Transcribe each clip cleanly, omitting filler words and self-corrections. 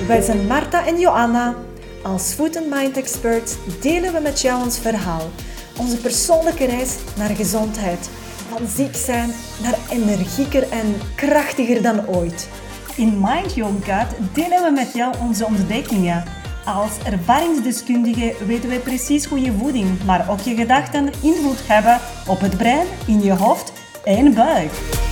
Wij zijn Marta en Joanna. Als Food and Mind Experts delen we met jou ons verhaal. Onze persoonlijke reis naar gezondheid. Van ziek zijn naar energieker en krachtiger dan ooit. In Mind Your Gut delen we met jou onze ontdekkingen. Als ervaringsdeskundige weten wij precies hoe je voeding, maar ook je gedachten invloed hebben op het brein, in je hoofd en buik.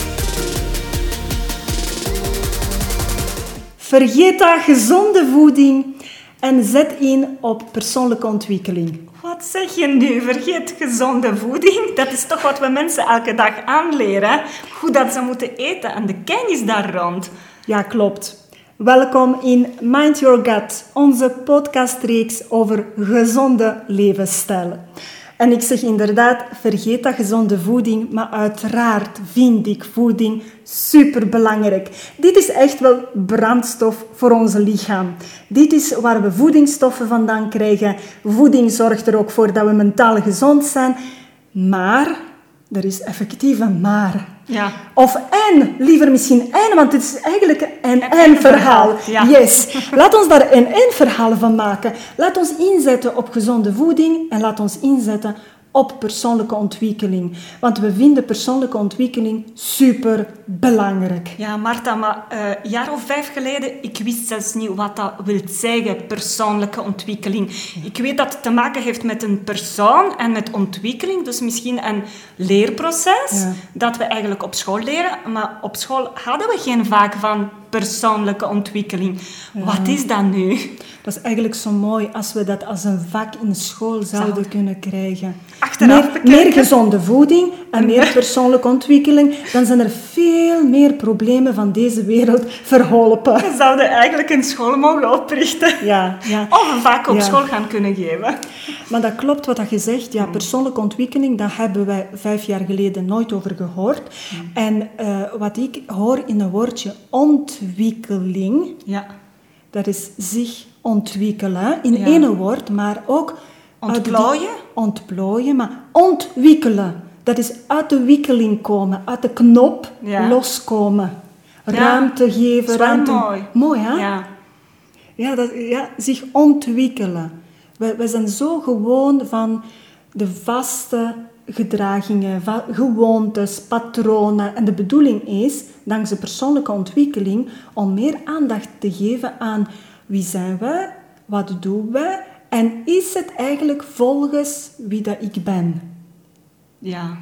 Vergeet dat gezonde voeding en zet in op persoonlijke ontwikkeling. Wat zeg je nu? Vergeet gezonde voeding? Dat is toch wat we mensen elke dag aanleren? Hoe dat ze moeten eten en de kennis daar rond. Ja, klopt. Welkom in Mind Your Gut, onze podcastreeks over gezonde levensstijl. En ik zeg inderdaad, vergeet dat gezonde voeding, maar uiteraard vind ik voeding superbelangrijk. Dit is echt wel brandstof voor ons lichaam. Dit is waar we voedingsstoffen vandaan krijgen. Voeding zorgt er ook voor dat we mentaal gezond zijn. Maar, er is effectief een maar. Ja. Of en, liever misschien en, want het is eigenlijk een en-verhaal. Ja. Yes. Laat ons daar een en-verhaal van maken. Laat ons inzetten op gezonde voeding en laat ons inzetten op persoonlijke ontwikkeling. Want we vinden persoonlijke ontwikkeling super belangrijk. Ja, Marta, maar een jaar of 5 geleden, ik wist zelfs niet wat dat wil zeggen, persoonlijke ontwikkeling. Ik weet dat het te maken heeft met een persoon en met ontwikkeling, dus misschien een leerproces dat we eigenlijk op school leren. Maar op school hadden we geen vak van persoonlijke ontwikkeling. Ja. Wat is dat nu? Dat is eigenlijk zo mooi als we dat als een vak in school zouden kunnen krijgen. Meer gezonde voeding en meer persoonlijke ontwikkeling, dan zijn er veel meer problemen van deze wereld verholpen. We zouden eigenlijk een school mogen oprichten. Ja. Of een vak op school gaan kunnen geven. Maar dat klopt wat je zegt. Ja, persoonlijke ontwikkeling, daar hebben wij 5 jaar geleden nooit over gehoord. En wat ik hoor in een woordje ontwikkeling, dat is zich ontwikkelen, in één woord, maar ook ontplooien, maar ontwikkelen. Dat is uit de wikkeling komen, uit de knop loskomen. Ruimte geven. Dat is wel mooi. Mooi, hè? Ja. Zich ontwikkelen. We zijn zo gewoon van de vaste gedragingen, gewoontes, patronen. En de bedoeling is, dankzij persoonlijke ontwikkeling, om meer aandacht te geven aan wie zijn we, wat doen we en is het eigenlijk volgens wie dat ik ben. Ja.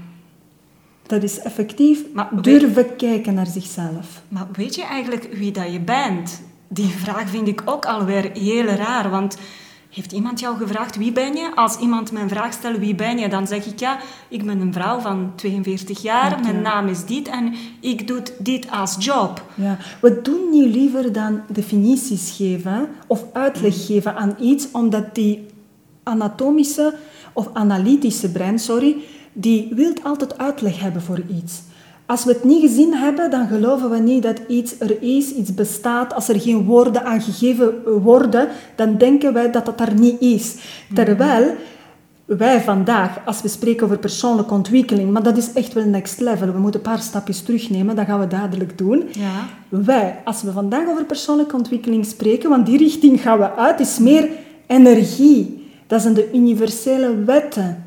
Dat is effectief durven kijken naar zichzelf. Maar weet je eigenlijk wie dat je bent? Die vraag vind ik ook alweer heel raar, want heeft iemand jou gevraagd, wie ben je? Als iemand mij een vraag stelt, wie ben je? Dan zeg ik, ik ben een vrouw van 42 jaar, mijn naam is dit en ik doe dit als job. Ja. We doen niet liever dan definities geven of uitleg geven aan iets, omdat die anatomische of analytische brein, die wil altijd uitleg hebben voor iets. Als we het niet gezien hebben, dan geloven we niet dat iets er is, iets bestaat. Als er geen woorden aan gegeven worden, dan denken wij dat dat er niet is. Terwijl wij vandaag, als we spreken over persoonlijke ontwikkeling, maar dat is echt wel next level, we moeten een paar stapjes terugnemen, dat gaan we dadelijk doen. Ja. Wij, als we vandaag over persoonlijke ontwikkeling spreken, want die richting gaan we uit, is meer energie. Dat zijn de universele wetten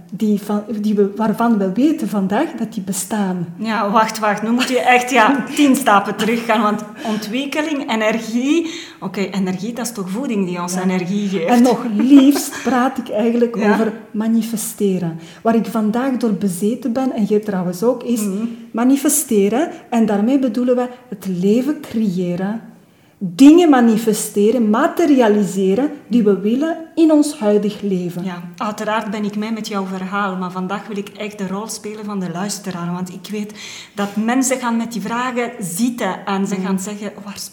waarvan we weten vandaag dat die bestaan. Ja, wacht. Nu moet je echt 10 stappen terug gaan. Want ontwikkeling, energie... Oké, energie, dat is toch voeding die ons energie geeft? En nog liefst praat ik eigenlijk over manifesteren. Waar ik vandaag door bezeten ben, en jij trouwens ook, is manifesteren. En daarmee bedoelen we het leven creëren. Dingen manifesteren, materialiseren die we willen in ons huidig leven. Ja, uiteraard ben ik mee met jouw verhaal, maar vandaag wil ik echt de rol spelen van de luisteraar, want ik weet dat mensen gaan met die vragen zitten en ze gaan zeggen,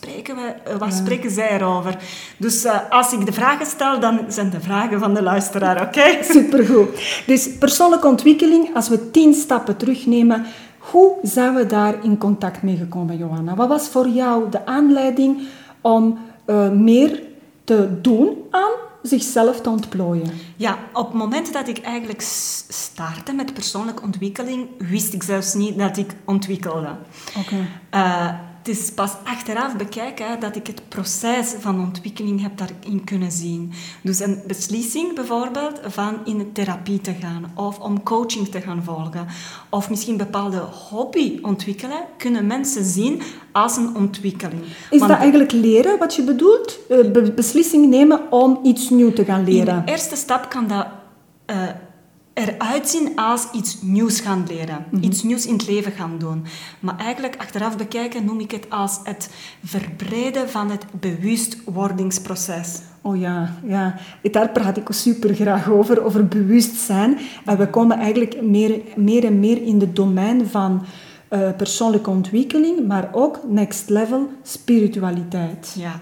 waar spreken zij erover? Dus als ik de vragen stel, dan zijn de vragen van de luisteraar, oké? Supergoed. Dus persoonlijke ontwikkeling, als we 10 stappen terugnemen, hoe zijn we daar in contact mee gekomen, Johanna? Wat was voor jou de aanleiding om meer te doen aan zichzelf te ontplooien? Ja, op het moment dat ik eigenlijk startte met persoonlijke ontwikkeling, wist ik zelfs niet dat ik ontwikkelde. Okay. het is pas achteraf bekijken dat ik het proces van ontwikkeling heb daarin kunnen zien. Dus een beslissing bijvoorbeeld van in een therapie te gaan of om coaching te gaan volgen of misschien bepaalde hobby ontwikkelen, kunnen mensen zien als een ontwikkeling. Is dat eigenlijk leren wat je bedoelt? Beslissing nemen om iets nieuws te gaan leren? In de eerste stap kan dat eruit zien als iets nieuws gaan leren. Iets nieuws in het leven gaan doen. Maar eigenlijk, achteraf bekijken, noem ik het als het verbreden van het bewustwordingsproces. Oh ja. Daar praat ik super graag over bewustzijn. En we komen eigenlijk meer en meer in het domein van persoonlijke ontwikkeling, maar ook next level spiritualiteit. Ja.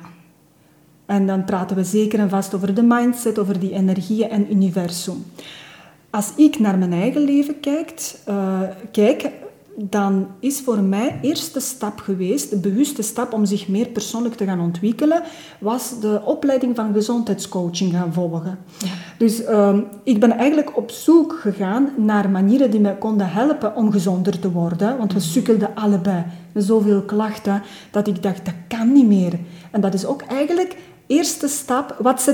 En dan praten we zeker en vast over de mindset, over die energieën en universum. Als ik naar mijn eigen leven kijk, dan is voor mij de eerste stap geweest, de bewuste stap om zich meer persoonlijk te gaan ontwikkelen, was de opleiding van gezondheidscoaching gaan volgen. Ja. Dus ik ben eigenlijk op zoek gegaan naar manieren die me konden helpen om gezonder te worden, want we sukkelden allebei met zoveel klachten, dat ik dacht, dat kan niet meer. En dat is ook eigenlijk de eerste stap.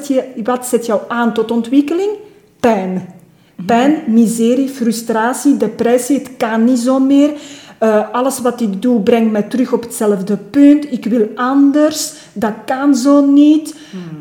Wat zet jou aan tot ontwikkeling? Pijn. Pijn, miserie, frustratie, depressie, het kan niet zo meer. Alles wat ik doe brengt mij terug op hetzelfde punt. Ik wil anders, dat kan zo niet.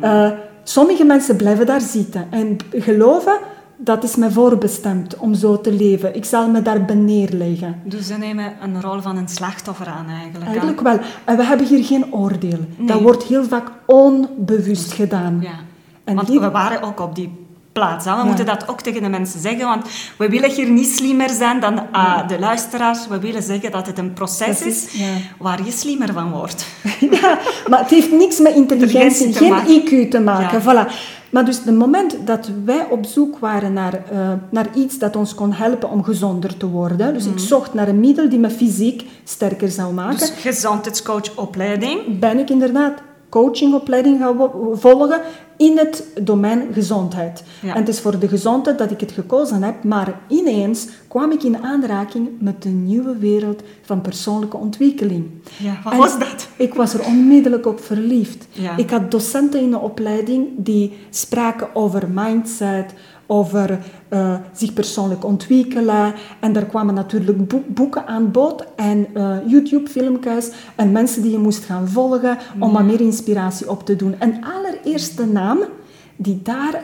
Sommige mensen blijven daar zitten en geloven, dat is mij voorbestemd om zo te leven. Ik zal me daarbij neerleggen. Dus ze nemen een rol van een slachtoffer aan eigenlijk. Eigenlijk wel. En we hebben hier geen oordeel. Nee. Dat wordt heel vaak onbewust gedaan. Ja. Want we waren ook op die plaats. We moeten dat ook tegen de mensen zeggen, want we willen hier niet slimmer zijn dan de luisteraars. We willen zeggen dat het een proces is waar je slimmer van wordt. Ja, maar het heeft niks met intelligentie, geen IQ te maken. Ja. Voilà. Maar dus het moment dat wij op zoek waren naar iets dat ons kon helpen om gezonder te worden, dus ik zocht naar een middel die me fysiek sterker zou maken. Dus gezondheidscoachopleiding. Ben ik inderdaad coachingopleiding gaan volgen in het domein gezondheid. Ja. En het is voor de gezondheid dat ik het gekozen heb, maar ineens kwam ik in aanraking met de nieuwe wereld van persoonlijke ontwikkeling. Ja, wat was dat? Ik was er onmiddellijk op verliefd. Ja. Ik had docenten in de opleiding die spraken over mindset, over zich persoonlijk ontwikkelen. En daar kwamen natuurlijk boeken aan bod en YouTube-filmpjes en mensen die je moest gaan volgen om wat meer inspiratie op te doen. En allereerste naam die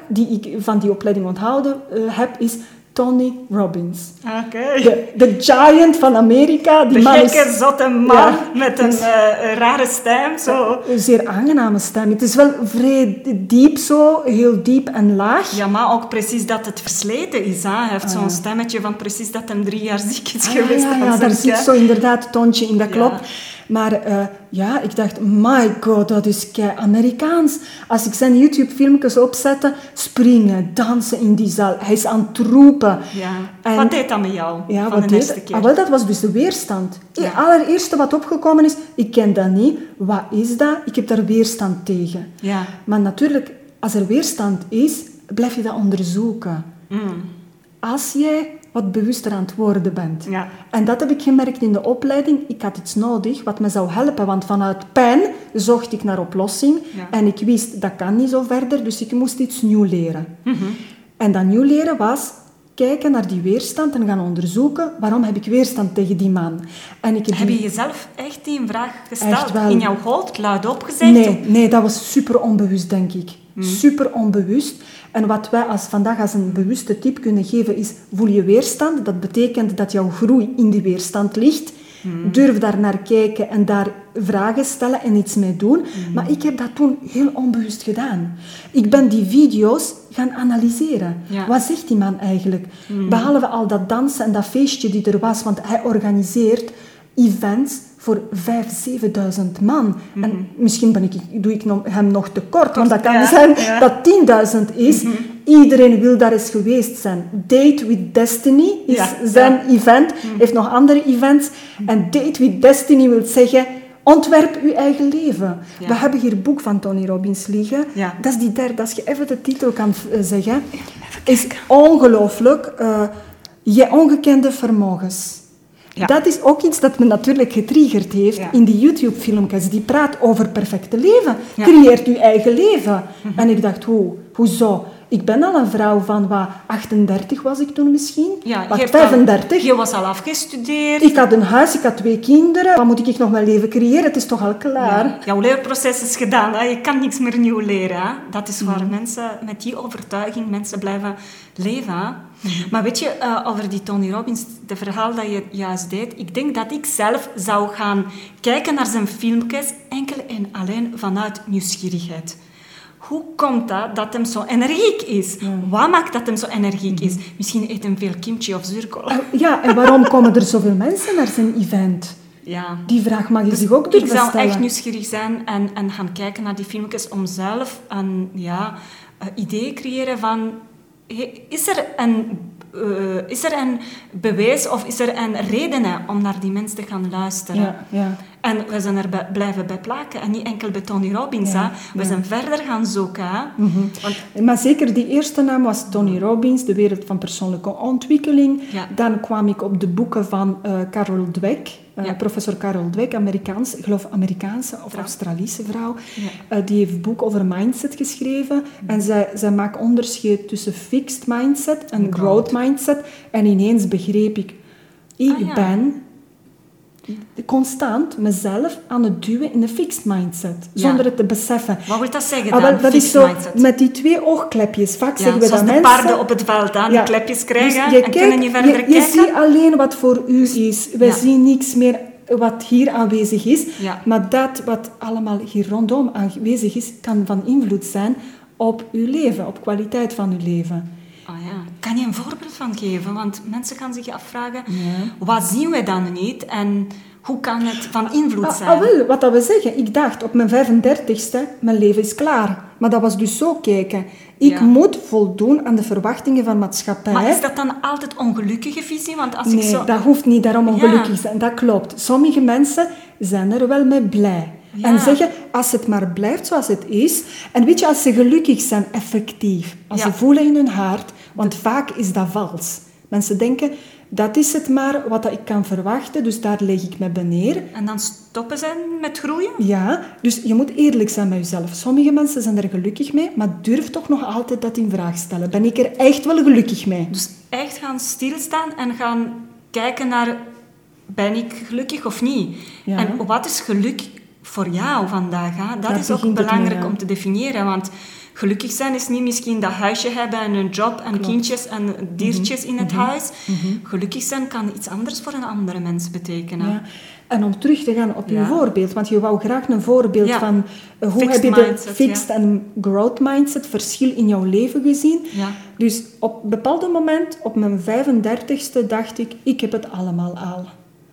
ik van die opleiding onthouden heb is Tony Robbins. Okay. De giant van Amerika. Die gekke, zotte man met een rare stem. Zo. Een zeer aangename stem. Het is wel vrij diep zo, heel diep en laag. Ja, maar ook precies dat het versleten is. Hè? Hij heeft zo'n stemmetje van precies dat hij 3 jaar ziek is geweest. Ja, daar zit zo inderdaad het toontje in, dat klopt. Maar ik dacht, my god, dat is kei Amerikaans. Als ik zijn YouTube-filmpjes opzette, springen, dansen in die zaal. Hij is aan het roepen. Ja. En wat deed dat met jou van de eerste keer? Wel, dat was dus de weerstand. Het allereerste wat opgekomen is, ik ken dat niet. Wat is dat? Ik heb daar weerstand tegen. Ja. Maar natuurlijk, als er weerstand is, blijf je dat onderzoeken. Als jij wat bewuster aan het worden bent. Ja. En dat heb ik gemerkt in de opleiding. Ik had iets nodig wat me zou helpen, want vanuit pijn zocht ik naar oplossing. Ja. En ik wist, dat kan niet zo verder, dus ik moest iets nieuw leren. En dat nieuw leren was kijken naar die weerstand en gaan onderzoeken, waarom heb ik weerstand tegen die man? En heb je jezelf echt die vraag gesteld? In jouw hoofd, luid opgezegd? Nee, dat was super onbewust, denk ik. Super onbewust. En wat wij vandaag als een bewuste tip kunnen geven is, voel je weerstand. Dat betekent dat jouw groei in die weerstand ligt. Durf daar naar kijken en daar vragen stellen en iets mee doen. Maar ik heb dat toen heel onbewust gedaan. Ik ben die video's gaan analyseren. Ja. Wat zegt die man eigenlijk? Behalve al dat dansen en dat feestje die er was, want hij organiseert events voor 5.000-7.000 man. En misschien doe ik hem nog tekort, want dat kan zijn dat 10.000 is. Iedereen wil daar eens geweest zijn. Date with Destiny is zijn event. Heeft nog andere events. En Date with Destiny wil zeggen, ontwerp uw eigen leven. Ja. We hebben hier een boek van Tony Robbins liggen. Ja. Dat is die derde. Als je even de titel kan zeggen. Is ongelooflijk. Je ongekende vermogens. Ja. Dat is ook iets dat me natuurlijk getriggerd heeft in die YouTube-filmpjes. Die praat over perfecte leven. Ja. Creëert je eigen leven. En ik dacht, hoezo? Ik ben al een vrouw van 38 was ik toen misschien. Ja, 35. Je was al afgestudeerd. Ik had een huis, ik had 2 kinderen. Wat moet ik nog mijn leven creëren? Het is toch al klaar? Ja, jouw leerproces is gedaan. Hè? Je kan niks meer nieuw leren. Hè? Dat is waar mensen met die overtuiging mensen blijven leven. Hè? Maar weet je, over die Tony Robbins, het verhaal dat je juist deed, ik denk dat ik zelf zou gaan kijken naar zijn filmpjes enkel en alleen vanuit nieuwsgierigheid. Hoe komt dat hem zo energiek is? Wat maakt dat hem zo energiek is? Misschien eet hem veel kimchi of zuurkool. Ja, en waarom komen er zoveel mensen naar zijn event? Ja. Die vraag mag je zich ook durven stellen. Ik zou echt nieuwsgierig zijn en gaan kijken naar die filmpjes om zelf een idee te creëren van... Is er een bewijs of is er een reden om naar die mensen te gaan luisteren? Ja. En we zijn er blijven bij plakken. En niet enkel bij Tony Robbins. We zijn verder gaan zoeken. Maar zeker die eerste naam was Tony Robbins, De Wereld van Persoonlijke Ontwikkeling. Ja. Dan kwam ik op de boeken van Carol Dweck. Professor Carol Dweck, ik geloof Amerikaanse of Australische vrouw. Ja. Die heeft een boek over mindset geschreven. En zij maakt onderscheid tussen fixed mindset en growth mindset. En ineens begreep ik ben constant mezelf aan het duwen in een fixed mindset. Zonder het te beseffen. Wat wil dat zeggen dan, dat is zo, mindset? met die 2 oogklepjes. Vaak zeggen we dat zoals mensen... de paarden op het veld, die klepjes krijgen Dus en kunnen niet verder kijken. Je ziet alleen wat voor u is. Wij zien niks meer wat hier aanwezig is. Ja. Maar dat wat allemaal hier rondom aanwezig is, kan van invloed zijn op uw leven, op de kwaliteit van uw leven. Kan je een voorbeeld van geven? Want mensen gaan zich afvragen, wat zien we dan niet en hoe kan het van invloed zijn? Wel, wat dat we zeggen, ik dacht op mijn 35ste, mijn leven is klaar. Maar dat was dus zo kijken. Ik moet voldoen aan de verwachtingen van maatschappij. Maar is dat dan altijd ongelukkige visie? Want als dat hoeft niet daarom ongelukkig te zijn. Dat klopt. Sommige mensen zijn er wel mee blij. Ja. En zeggen, als het maar blijft zoals het is. En weet je, als ze gelukkig zijn, effectief. Als ze voelen in hun hart. Want vaak is dat vals. Mensen denken, dat is het maar wat ik kan verwachten. Dus daar leg ik me bij neer. En dan stoppen ze met groeien? Ja, dus je moet eerlijk zijn met jezelf. Sommige mensen zijn er gelukkig mee. Maar durf toch nog altijd dat in vraag stellen. Ben ik er echt wel gelukkig mee? Dus echt gaan stilstaan en gaan kijken naar... Ben ik gelukkig of niet? Ja. En wat is geluk voor jou vandaag? Hè? Dat is ook belangrijk om te definiëren. Want gelukkig zijn is niet misschien dat huisje hebben en een job en kindjes en diertjes in het huis. Gelukkig zijn kan iets anders voor een andere mens betekenen. Ja. En om terug te gaan op je voorbeeld, want je wou graag een voorbeeld van hoe heb je de fixed en growth mindset verschil in jouw leven gezien. Ja. Dus op een bepaald moment, op mijn 35ste, dacht ik heb het allemaal al.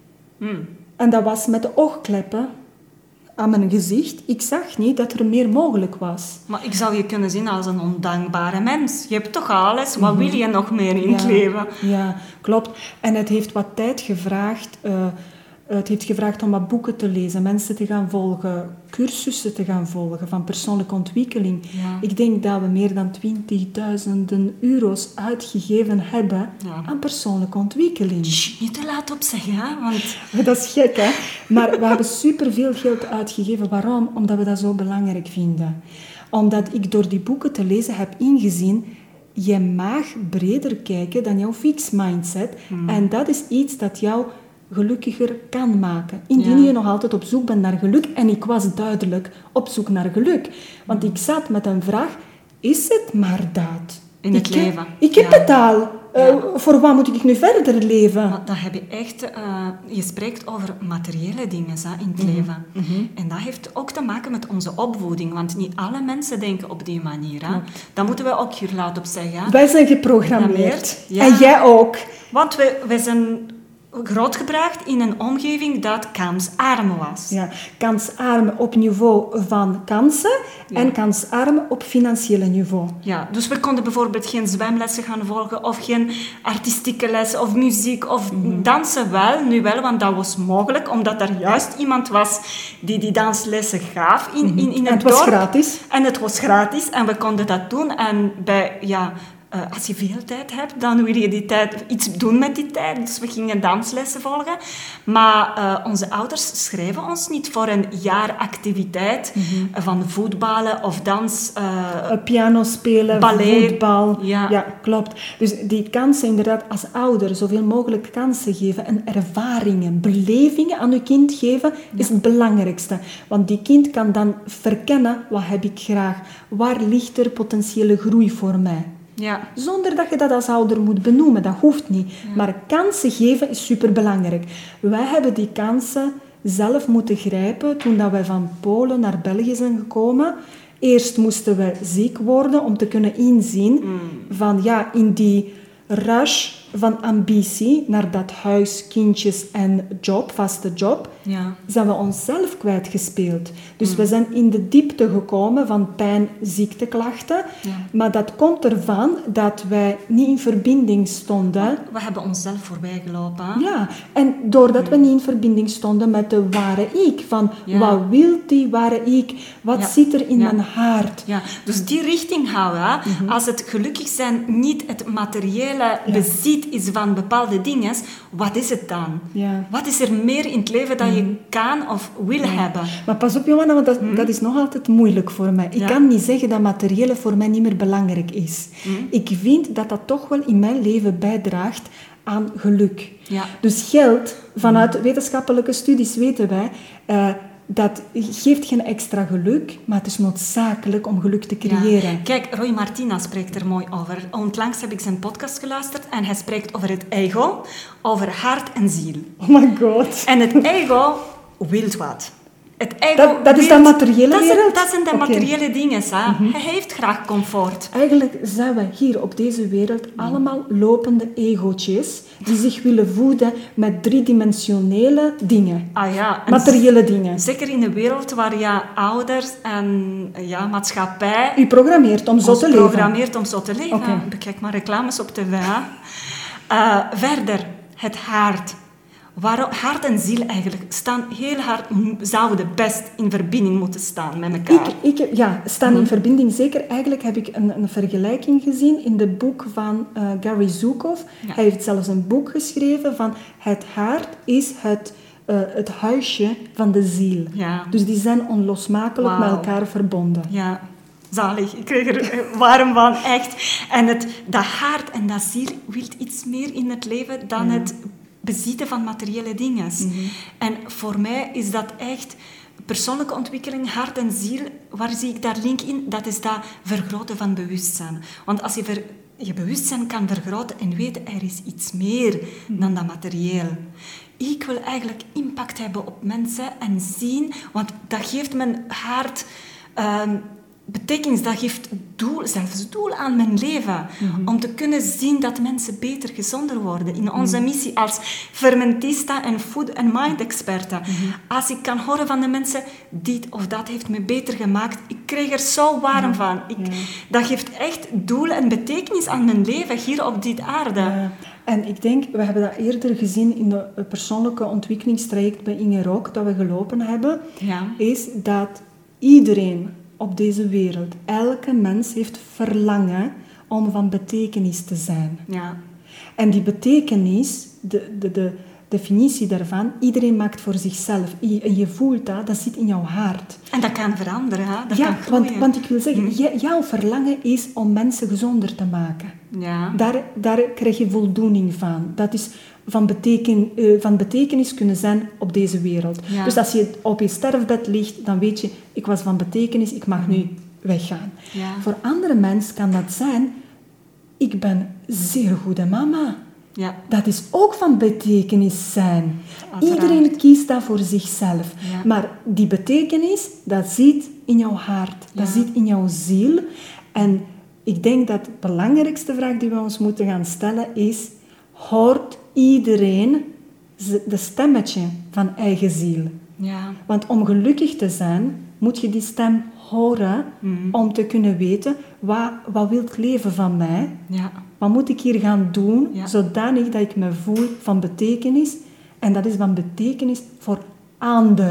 En dat was met de oogkleppen aan mijn gezicht. Ik zag niet dat er meer mogelijk was. Maar ik zou je kunnen zien als een ondankbare mens. Je hebt toch alles? Wat wil je nog meer in het leven? Ja, klopt. En het heeft wat tijd gevraagd. Het heeft gevraagd om wat boeken te lezen, mensen te gaan volgen, cursussen te gaan volgen van persoonlijke ontwikkeling. Ja. Ik denk dat we meer dan 20.000 euro's uitgegeven hebben aan persoonlijke ontwikkeling. Niet te laat opzeggen, hè? Want... Dat is gek, hè? Maar we hebben superveel geld uitgegeven. Waarom? Omdat we dat zo belangrijk vinden. Omdat ik door die boeken te lezen heb ingezien... Je mag breder kijken dan jouw fixed mindset. En dat is iets dat jou... gelukkiger kan maken. Indien je nog altijd op zoek bent naar geluk. En ik was duidelijk op zoek naar geluk. Want ik zat met een vraag. Is het maar dat? In het leven. Ik heb het al. Voor wat moet ik nu verder leven? Maar dan heb je echt... je spreekt over materiële dingen in het leven. En dat heeft ook te maken met onze opvoeding. Want niet alle mensen denken op die manier. Hè? Dat moeten we ook hier laat op zeggen. Wij zijn geprogrammeerd. En jij ook. Want wij zijn... grootgebracht in een omgeving dat kansarm was. Ja, kansarm op niveau van kansen en kansarm op financiële niveau. Ja, dus we konden bijvoorbeeld geen zwemlessen gaan volgen of geen artistieke lessen of muziek of dansen wel, nu wel, want dat was mogelijk, omdat er juist iemand was die danslessen gaf in het dorp. En het was gratis. En het was gratis en we konden dat doen en bij... als je veel tijd hebt, dan wil je die tijd iets doen met die tijd. Dus we gingen danslessen volgen. Maar onze ouders schreven ons niet voor een jaaractiviteit van voetballen of dans. Piano spelen, ballet. voetbal. Ja. Ja, klopt. Dus die kansen inderdaad als ouder, zoveel mogelijk kansen geven en ervaringen, belevingen aan je kind geven, is het belangrijkste. Want die kind kan dan verkennen, wat heb ik graag? Waar ligt er potentiële groei voor mij? Ja. Zonder dat je dat als ouder moet benoemen, dat hoeft niet. Ja. Maar kansen geven is superbelangrijk. Wij hebben die kansen zelf moeten grijpen toen dat wij van Polen naar België zijn gekomen. Eerst moesten we ziek worden om te kunnen inzien van in die rush van ambitie naar dat huis, kindjes en job, vaste job, zijn we onszelf kwijtgespeeld. Dus we zijn in de diepte gekomen van pijn, ziekteklachten. Ja. Maar dat komt ervan dat wij niet in verbinding stonden. We hebben onszelf voorbij gelopen. Hè? Ja, en doordat we niet in verbinding stonden met de ware ik. Van wat wil die ware ik? Wat zit er in mijn hart? Ja, dus die richting houden. Hè? Als het gelukkig zijn niet het materiële bezit is van bepaalde dingen, wat is het dan? Ja. Wat is er meer in het leven dat je kan of wil hebben? Maar pas op, Johanna, want dat is nog altijd moeilijk voor mij. Ik kan niet zeggen dat materiële voor mij niet meer belangrijk is. Ik vind dat dat toch wel in mijn leven bijdraagt aan geluk. Ja. Dus geld, vanuit wetenschappelijke studies weten wij, dat geeft geen extra geluk, maar het is noodzakelijk om geluk te creëren. Ja. Kijk, Roy Martina spreekt er mooi over. Onlangs heb ik zijn podcast geluisterd en hij spreekt over het ego, over hart en ziel. Oh my god. En het ego wil wat. Het ego dat is dat materiële wereld? Dat zijn de materiële dingen. Hij heeft graag comfort. Eigenlijk zijn we hier op deze wereld allemaal lopende egootjes die zich willen voeden met driedimensionele dingen. Materiële dingen. Zeker in een wereld waar ouders en maatschappij u programmeert om zo te leven. Okay. Bekijk maar reclames op tv. Verder, het hart. Hart en ziel eigenlijk staan heel hard, zouden best in verbinding moeten staan met elkaar. Staan in verbinding zeker. Eigenlijk heb ik een vergelijking gezien in het boek van Gary Zukav. Ja. Hij heeft zelfs een boek geschreven van het hart is het huisje van de ziel. Ja. Dus die zijn onlosmakelijk met elkaar verbonden. Ja. Zalig, ik kreeg er warm van, echt. En dat hart en dat ziel wil iets meer in het leven dan het bezitten van materiële dingen. En voor mij is dat echt persoonlijke ontwikkeling, hart en ziel. Waar zie ik daar link in? Dat is dat vergroten van bewustzijn. Want als je bewustzijn kan vergroten en weten, er is iets meer dan dat materieel. Ik wil eigenlijk impact hebben op mensen en zien, want dat geeft mijn hart betekenis, dat geeft zelfs doel aan mijn leven. Om te kunnen zien dat mensen beter, gezonder worden. In onze missie als fermentista en food- en mind-experten. Als ik kan horen van de mensen, dit of dat heeft me beter gemaakt, ik krijg er zo warm van. Dat geeft echt doel en betekenis aan mijn leven hier op dit aarde. Ja. En ik denk, we hebben dat eerder gezien in de persoonlijke ontwikkelingstraject bij Inge Rook, dat we gelopen hebben, is dat iedereen op deze wereld, elke mens heeft verlangen om van betekenis te zijn. Ja. En die betekenis, de definitie daarvan, iedereen maakt voor zichzelf. En je voelt dat zit in jouw hart. En dat kan veranderen, hè? Dat kan groeien. Want ik wil zeggen, jouw verlangen is om mensen gezonder te maken. Ja. Daar krijg je voldoening van. Dat is van betekenis kunnen zijn op deze wereld. Ja. Dus als je op je sterfbed ligt, dan weet je, ik was van betekenis, ik mag nu weggaan. Ja. Voor andere mensen kan dat zijn, ik ben zeer goede mama. Ja. Dat is ook van betekenis zijn. Uiteraard. Iedereen kiest dat voor zichzelf. Ja. Maar die betekenis, dat zit in jouw hart. Dat zit in jouw ziel. En ik denk dat de belangrijkste vraag die we ons moeten gaan stellen is, hoort iedereen de stemmetje van eigen ziel? Ja. Want om gelukkig te zijn, moet je die stem horen om te kunnen weten, wat wil het leven van mij? Ja. Wat moet ik hier gaan doen, zodanig dat ik me voel van betekenis? En dat is van betekenis voor anderen.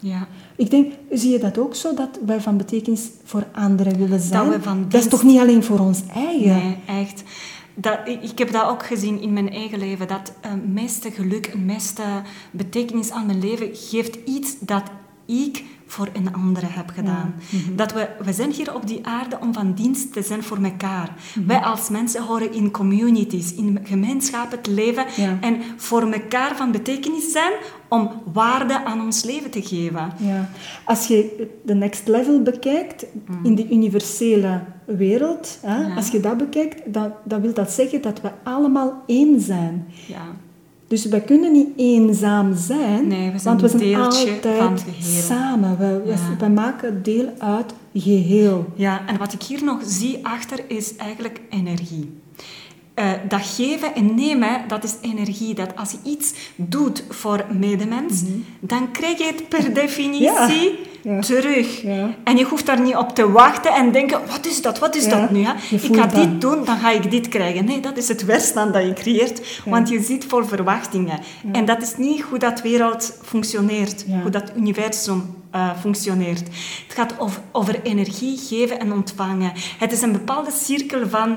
Ja. Ik denk, zie je dat ook zo, dat wij van betekenis voor anderen willen zijn? Dat is toch niet alleen voor ons eigen? Nee, echt. Ik heb dat ook gezien in mijn eigen leven. Dat het meeste geluk, het meeste betekenis aan mijn leven geeft iets dat ik voor een andere heb gedaan. Ja. Mm-hmm. Dat we zijn hier op die aarde om van dienst te zijn voor elkaar. Mm-hmm. Wij als mensen horen in communities, in gemeenschappen te leven en voor elkaar van betekenis zijn om waarde aan ons leven te geven. Ja. Als je de next level bekijkt, in die universele wereld, als je dat bekijkt, dan wil dat zeggen dat we allemaal één zijn. Ja. Dus we kunnen niet eenzaam zijn, nee, we zijn want we zijn deeltje altijd van het geheel. Samen. We maken deel uit geheel. Ja, en wat ik hier nog zie achter is eigenlijk energie. Dat geven en nemen, dat is energie. Dat als je iets doet voor medemens, dan krijg je het per definitie terug. Ja. En je hoeft daar niet op te wachten en denken, wat is dat nu? Hè? Ik ga dit doen, dan ga ik dit krijgen. Nee, dat is het weerstand dat je creëert, want je zit vol verwachtingen. Ja. En dat is niet hoe dat wereld functioneert, hoe dat universum functioneert. Het gaat over energie geven en ontvangen. Het is een bepaalde cirkel van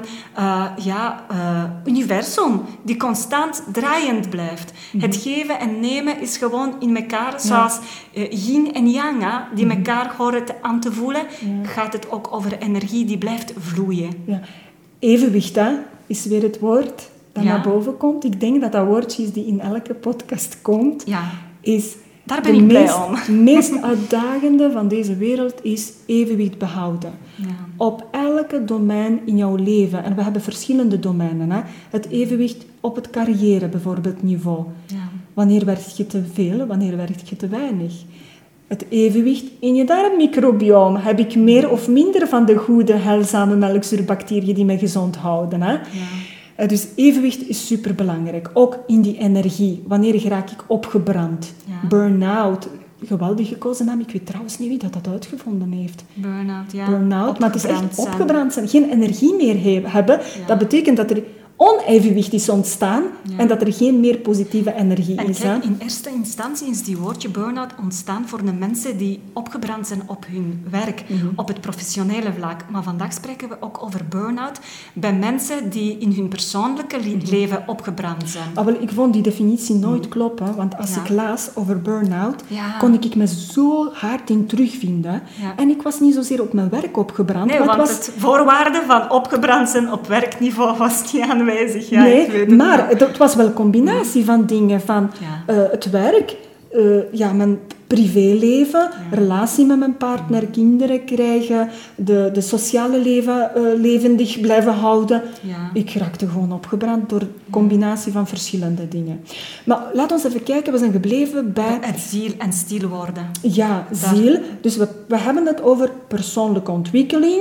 universum die constant draaiend blijft. Het geven en nemen is gewoon in elkaar, zoals yin en yang, die elkaar horen aan te voelen, gaat het ook over energie die blijft vloeien. Ja. Evenwicht, is weer het woord dat naar boven komt. Ik denk dat dat woordje is die in elke podcast komt. Ja. Is daar ben ik blij om. Het meest uitdagende van deze wereld is evenwicht behouden. Ja. Op elke domein in jouw leven. En we hebben verschillende domeinen. Hè? Het evenwicht op het carrière bijvoorbeeld niveau. Ja. Wanneer werk je te veel, wanneer werk je te weinig? Het evenwicht in je darmmicrobiome. Heb ik meer of minder van de goede, heilzame melkzuurbacteriën die me gezond houden? Hè? Ja. Dus evenwicht is superbelangrijk. Ook in die energie. Wanneer raak ik opgebrand? Ja. Burn-out. Geweldig gekozen naam. Ik weet trouwens niet wie dat uitgevonden heeft. Burn-out, ja. Burn-out, maar het is echt opgebrand zijn. Geen energie meer hebben. Ja. Dat betekent dat er onevenwicht is ontstaan en dat er geen meer positieve energie is. Kijk, in eerste instantie is die woordje burn-out ontstaan voor de mensen die opgebrand zijn op hun werk, op het professionele vlak. Maar vandaag spreken we ook over burn-out bij mensen die in hun persoonlijke leven opgebrand zijn. Wel, ik vond die definitie nooit kloppen, want als ik las over burn-out, kon ik me zo hard in terugvinden. Ja. En ik was niet zozeer op mijn werk opgebrand. Nee, want het voorwaarde van opgebrand zijn op werkniveau was niet aanwezig. Ja, nee, maar het was wel een combinatie van dingen. Van het werk, mijn privéleven, relatie met mijn partner, kinderen krijgen, de sociale leven levendig blijven houden. Ja. Ik raakte gewoon opgebrand door een combinatie van verschillende dingen. Maar laat ons even kijken, we zijn gebleven bij het ziel en stil worden. Ja, ziel. Dus we hebben het over persoonlijke ontwikkeling.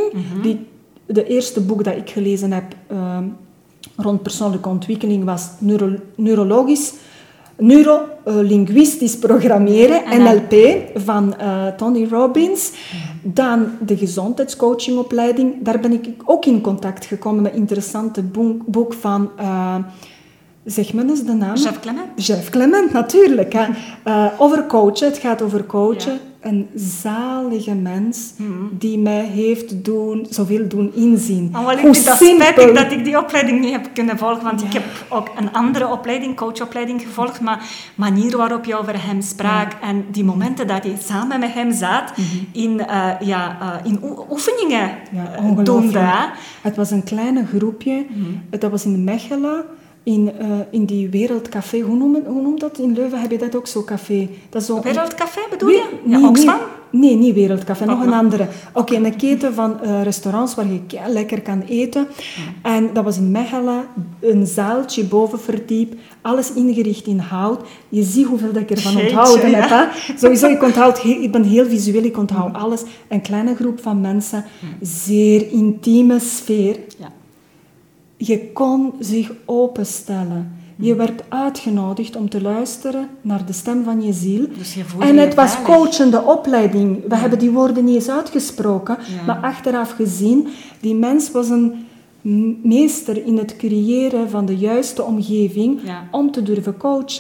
De eerste boek dat ik gelezen heb rond persoonlijke ontwikkeling was neurolinguistisch programmeren, NLP, van Tony Robbins. Dan de gezondheidscoachingopleiding. Daar ben ik ook in contact gekomen met een interessante boek van... zeg maar eens de naam. Jeff Clement. Jeff Clement, natuurlijk. Hè. Over coachen. Het gaat over coachen. Ja. Een zalige mens die mij heeft zoveel doen inzien. Ik vind dat spijtig dat ik die opleiding niet heb kunnen volgen, want ik heb ook een andere opleiding, coachopleiding, gevolgd, maar de manier waarop je over hem sprak en die momenten dat je samen met hem zat in oefeningen doende. Het was een kleine groepje. Dat was in Mechelen. In die Wereldcafé, hoe noemt dat? In Leuven heb je dat ook, zo'n café. Dat is zo Wereldcafé bedoel je? Oxfam? Nee, niet Wereldcafé, nog een andere. Oké, een keten van restaurants waar je lekker kan eten. En dat was in Mechelen, een zaaltje, bovenverdiep, alles ingericht in hout. Je ziet hoeveel dat ik ervan onthouden heb. Hè? Sowieso, ik ben heel visueel, ik onthoud alles. Een kleine groep van mensen, zeer intieme sfeer. Ja. Je kon zich openstellen. Je werd uitgenodigd om te luisteren naar de stem van je ziel. Dus je en het was coachende opleiding. We hebben die woorden niet eens uitgesproken. Ja. Maar achteraf gezien, die mens was een meester in het creëren van de juiste omgeving om te durven coachen.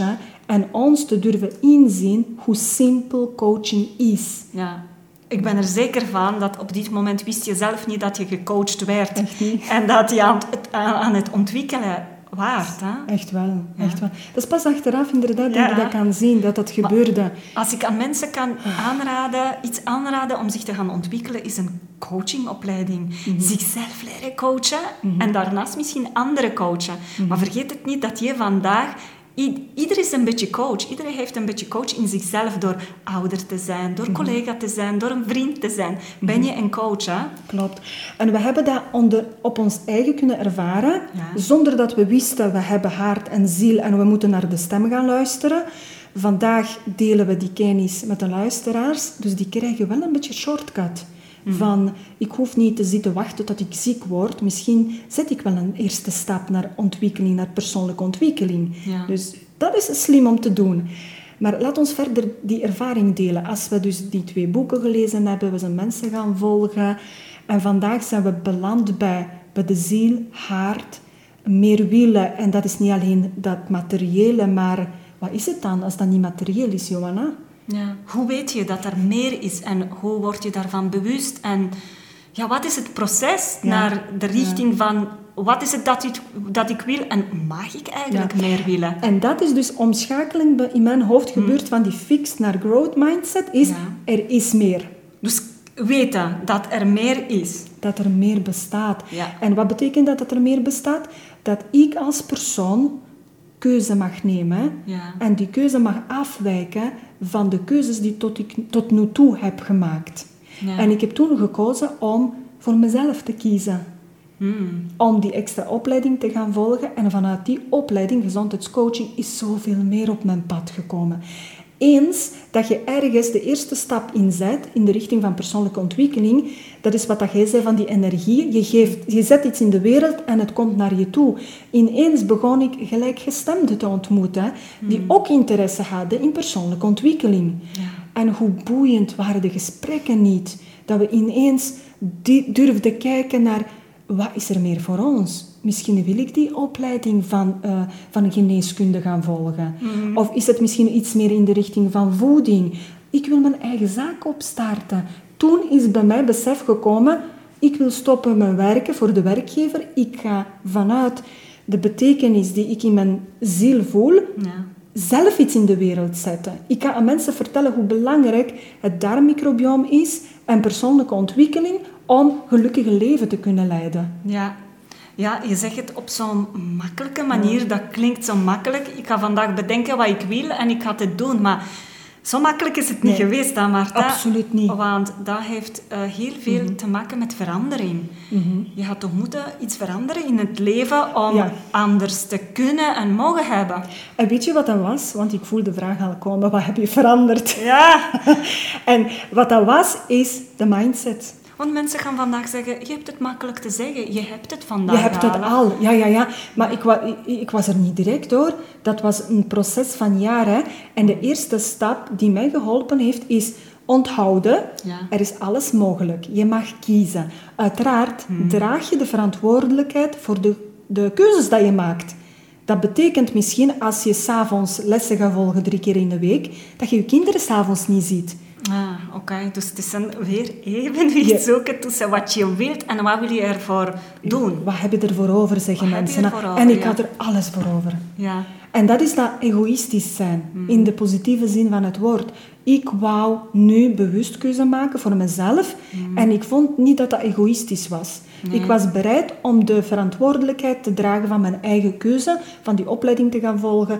En ons te durven inzien hoe simpel coaching is. Ja. Ik ben er zeker van dat op dit moment wist je zelf niet dat je gecoacht werd. Echt niet. En dat je aan het ontwikkelen waard. Hè? Echt wel, echt wel. Dat is pas achteraf inderdaad dat Ja. je dat kan zien, dat dat gebeurde. Als ik aan mensen kan iets aanraden om zich te gaan ontwikkelen, is een coachingopleiding. Zichzelf leren coachen en daarnaast misschien anderen coachen. Maar vergeet het niet dat je vandaag... Ieder is een beetje coach. Iedereen heeft een beetje coach in zichzelf door ouder te zijn, door collega te zijn, door een vriend te zijn. Ben je een coach, hè? Klopt. En we hebben dat op ons eigen kunnen ervaren, Ja. zonder dat we wisten, we hebben hart en ziel en we moeten naar de stem gaan luisteren. Vandaag delen we die kennis met de luisteraars, dus die krijgen wel een beetje shortcut. Van, ik hoef niet te zitten wachten tot ik ziek word. Misschien zet ik wel een eerste stap naar ontwikkeling, naar persoonlijke ontwikkeling. Ja. Dus dat is slim om te doen. Maar laat ons verder die ervaring delen. Als we dus die 2 boeken gelezen hebben, we zijn mensen gaan volgen. En vandaag zijn we beland bij de ziel, hart, meer willen. En dat is niet alleen dat materiële, maar wat is het dan als dat niet materieel is, Johanna? Ja. Hoe weet je dat er meer is en hoe word je daarvan bewust? En ja, wat is het proces naar de richting van wat is het dat ik wil en mag ik eigenlijk meer willen? En dat is dus omschakeling in mijn hoofd gebeurd van die fixed naar growth mindset, is er is meer. Dus weten dat er meer is. Dat er meer bestaat. Ja. En wat betekent dat er meer bestaat? Dat ik als persoon keuze mag nemen Ja. en die keuze mag afwijken van de keuzes die ik tot nu toe heb gemaakt. Ja. En ik heb toen gekozen om voor mezelf te kiezen. Om die extra opleiding te gaan volgen. En vanuit die opleiding, gezondheidscoaching, is zoveel meer op mijn pad gekomen. Eens dat je ergens de eerste stap inzet in de richting van persoonlijke ontwikkeling, dat is wat dat jij zei van die energie. Je zet iets in de wereld en het komt naar je toe. Ineens begon ik gelijkgestemden te ontmoeten, die ook interesse hadden in persoonlijke ontwikkeling. Ja. En hoe boeiend waren de gesprekken niet. Dat we ineens durfden kijken naar, wat is er meer voor ons? Misschien wil ik die opleiding van geneeskunde gaan volgen. Of is het misschien iets meer in de richting van voeding? Ik wil mijn eigen zaak opstarten. Toen is bij mij besef gekomen, ik wil stoppen met werken voor de werkgever. Ik ga vanuit de betekenis die ik in mijn ziel voel, zelf iets in de wereld zetten. Ik ga aan mensen vertellen hoe belangrijk het darmmicrobioom is en persoonlijke ontwikkeling om gelukkige leven te kunnen leiden. Ja, je zegt het op zo'n makkelijke manier. Dat klinkt zo makkelijk. Ik ga vandaag bedenken wat ik wil en ik ga het doen. Maar zo makkelijk is het niet geweest, hè, Marta? Absoluut niet. Want dat heeft heel veel te maken met verandering. Je gaat toch moeten iets veranderen in het leven om anders te kunnen en mogen hebben. En weet je wat dat was? Want ik voel de vraag al komen, wat heb je veranderd? Ja. En wat dat was, is de mindset. Want mensen gaan vandaag zeggen, je hebt het makkelijk te zeggen. Je hebt het vandaag Je hebt het al, ja. Maar ik was er niet direct hoor. Dat was een proces van jaren. En de eerste stap die mij geholpen heeft, is onthouden. Ja. Er is alles mogelijk. Je mag kiezen. Uiteraard draag je de verantwoordelijkheid voor de keuzes die je maakt. Dat betekent misschien, als je 's avonds lessen gaat volgen 3 keer in de week, dat je je kinderen 's avonds niet ziet. Oké. Dus het is weer evenwicht zoeken tussen wat je wilt en wat wil je ervoor doen. Wat heb je ervoor over, zeggen mensen. En ik had er alles voor over. Ja. En dat is dat egoïstisch zijn, in de positieve zin van het woord. Ik wou nu bewust keuze maken voor mezelf en ik vond niet dat dat egoïstisch was. Nee. Ik was bereid om de verantwoordelijkheid te dragen van mijn eigen keuze, van die opleiding te gaan volgen,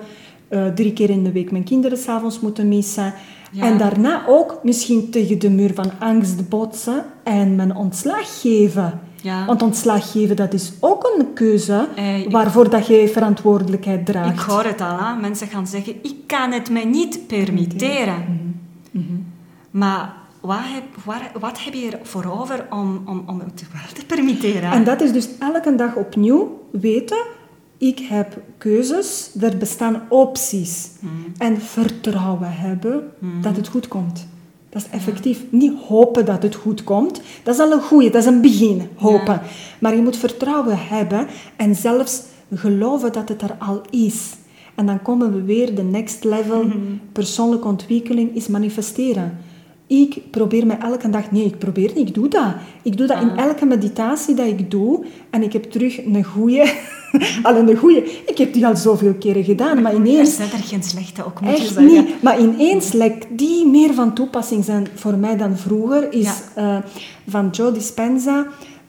3 keer in de week mijn kinderen 's avonds moeten missen. Ja. En daarna ook misschien tegen de muur van angst botsen en mijn ontslag geven. Ja. Want ontslag geven, dat is ook een keuze waarvoor dat je verantwoordelijkheid draagt. Ik hoor het al, hè? Mensen gaan zeggen, ik kan het mij niet permitteren. Maar wat heb je ervoor over om het wel te permitteren? En dat is dus elke dag opnieuw weten, ik heb keuzes, er bestaan opties. En vertrouwen hebben dat het goed komt. Dat is effectief. Niet hopen dat het goed komt. Dat is al een goeie, dat is een begin, hopen. Ja. Maar je moet vertrouwen hebben en zelfs geloven dat het er al is. En dan komen we weer, de next level, persoonlijke ontwikkeling is manifesteren. Ik probeer me elke dag... Nee, ik probeer niet, ik doe dat. Ik doe dat in elke meditatie dat ik doe. En ik heb terug een goeie... een goeie. Ik heb die al zoveel keren gedaan, maar ineens... Er zijn er geen slechte, ook moet je Echt zeggen. niet. Maar ineens lijkt die meer van toepassing zijn voor mij dan vroeger. Is van Joe Dispenza...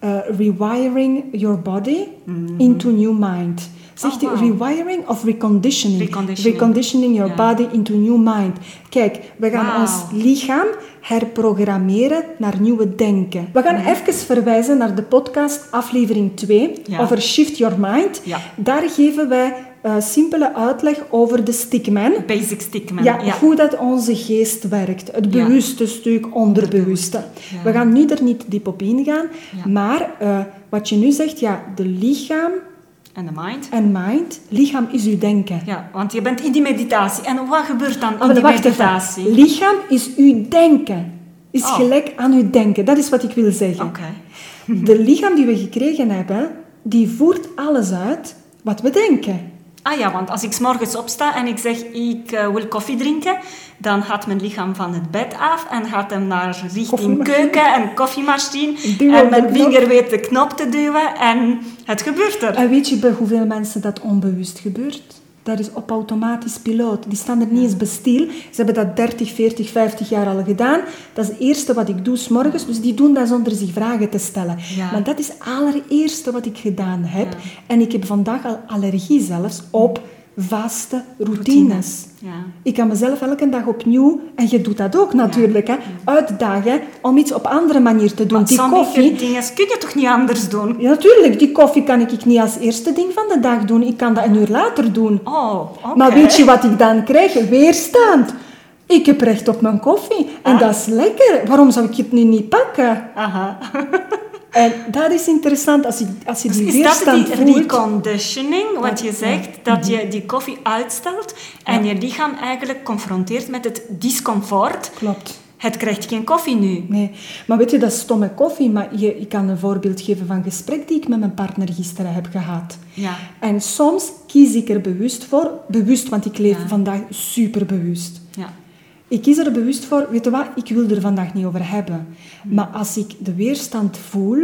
rewiring your body into new mind. Zegt hij rewiring of reconditioning? Reconditioning your body into new mind. Kijk, we gaan ons lichaam herprogrammeren naar nieuwe denken. We gaan even verwijzen naar de podcast aflevering 2 over Shift Your Mind. Ja. Daar geven wij simpele uitleg over de stickman. Basic stickman. Ja, hoe dat onze geest werkt. Het bewuste stuk, onderbewuste. Ja. We gaan nu er niet diep op ingaan. Ja. Maar wat je nu zegt, de lichaam... En de mind. En mind. Lichaam is uw denken. Ja, want je bent in die meditatie. En wat gebeurt dan in die meditatie? Even. Lichaam is uw denken. Is gelijk aan uw denken. Dat is wat ik wil zeggen. Okay. De lichaam die we gekregen hebben, die voert alles uit wat we denken. Ah ja, want als ik 's morgens opsta en ik zeg ik wil koffie drinken, dan gaat mijn lichaam van het bed af en gaat hem naar richting keuken en koffiemachine. En mijn vinger weet de knop te duwen en het gebeurt er. En weet je bij hoeveel mensen dat onbewust gebeurt? Dat is op automatisch piloot. Die staan er niet eens bij stil. Ze hebben dat 30, 40, 50 jaar al gedaan. Dat is het eerste wat ik doe 's morgens. Dus die doen dat zonder zich vragen te stellen. Ja. Maar dat is het allereerste wat ik gedaan heb. Ja. En ik heb vandaag al allergie zelfs op vaste routines. Ja. Ik kan mezelf elke dag opnieuw, en je doet dat ook natuurlijk, uitdagen om iets op andere manier te doen. Want die koffie... dingen kun je toch niet anders doen? Ja, natuurlijk. Die koffie kan ik niet als eerste ding van de dag doen. Ik kan dat een uur later doen. Oh, okay. Maar weet je wat ik dan krijg? Weerstand. Ik heb recht op mijn koffie. En dat is lekker. Waarom zou ik het nu niet pakken? Aha. En dat is interessant als je die dus weerstand is dat die reconditioning, wat je zegt, dat je die koffie uitstelt en je lichaam eigenlijk confronteert met het discomfort. Klopt. Het krijgt geen koffie nu. Nee, maar weet je, dat is stomme koffie. Maar ik kan een voorbeeld geven van een gesprek die ik met mijn partner gisteren heb gehad. Ja. En soms kies ik er bewust voor. Bewust, want ik leef vandaag superbewust. Ja. Ik kies er bewust voor, weet je wat, ik wil er vandaag niet over hebben. Maar als ik de weerstand voel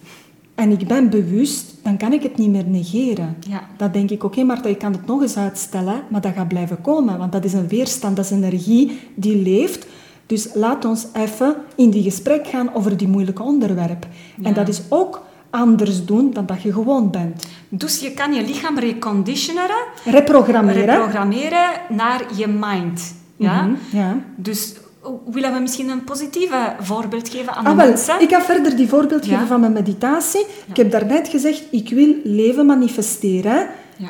en ik ben bewust, dan kan ik het niet meer negeren. Ja. Dan denk ik, oké, Marta, je kan het nog eens uitstellen, maar dat gaat blijven komen. Want dat is een weerstand, dat is energie die leeft. Dus laat ons even in die gesprek gaan over die moeilijke onderwerp. Ja. En dat is ook anders doen dan dat je gewoon bent. Dus je kan je lichaam reconditioneren. Reprogrammeren naar je mind. Ja? Mm-hmm, ja. Dus willen we misschien een positieve voorbeeld geven aan de mensen? Ik ga verder die voorbeeld geven van mijn meditatie. Ja. Ik heb daarnet gezegd, ik wil leven manifesteren. Ja.